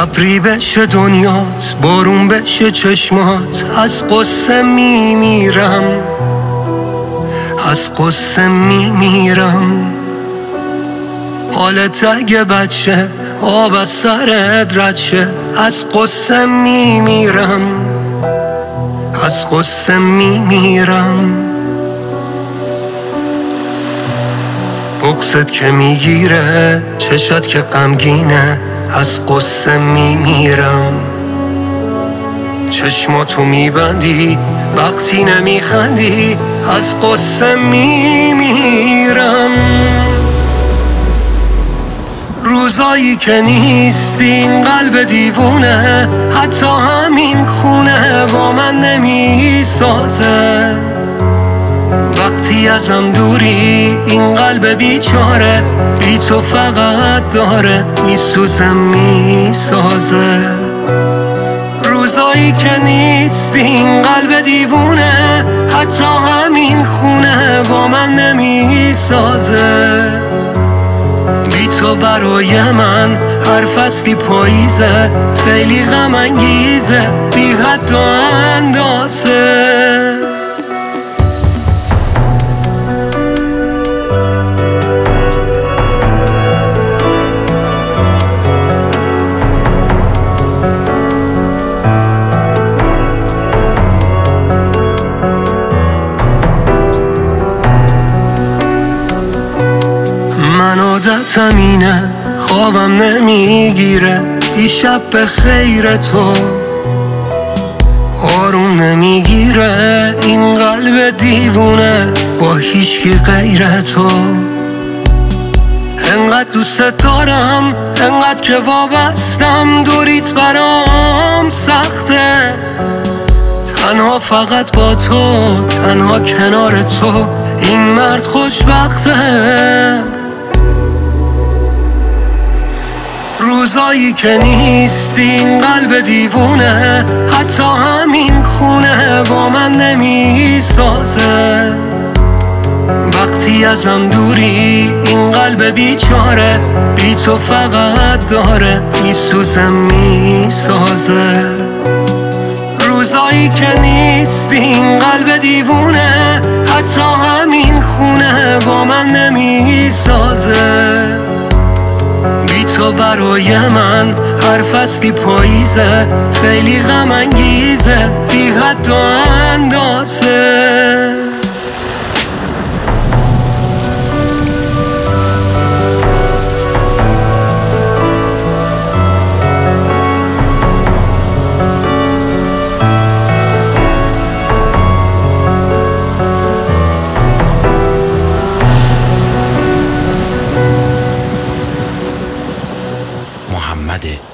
ابری بشه دنیات، بارون بشه چشمات، از قصه میمیرم، از قصه میمیرم. حالت اگه بچه آب از سرت رد شه، از قصه میمیرم، از قصه میمیرم. بغضت که میگیره، چشات که غمگینه، از قصه میمیرم. چشماتو میبندی وقتی نمیخندی، از قصه میمیرم. روزایی که نیستی این قلب دیوونه، حتی همین خونه با من نمیسازه. وقتی ازم دوری این قلب بیچاره، بی تو فقط داره میسوزه میسازه. روزایی که نیستی این قلب دیوونه، حتی همین خونه با من نمیسازه. بی تو برای من هر فصلی پاییزه، خیلی غم انگیزه، بی حد و اندازه. من عادتم اینه، خوابم نمیگیره، دیشب به خیر تو آروم نمیگیره. این قلب دیوونه با هیچکی غیر تو. انقدر دوست دارم، انقدر که وابستم، دوریت برام سخته. تنها فقط با تو، تنها کنار تو، این مرد خوشبخته. روزایی که نیستی این قلب دیوونه، حتی همین خونه با من نمیسازه. وقتی ازم دوری این قلب بیچاره، بی تو فقط داره میسوزه میسازه. روزایی که نیستی این قلب دیوونه، حتی همین خونه با من نمیسازه. بی تو برای من هر فصلی پاییزه، خیلی غم انگیزه، بی حد و اندازه. محمد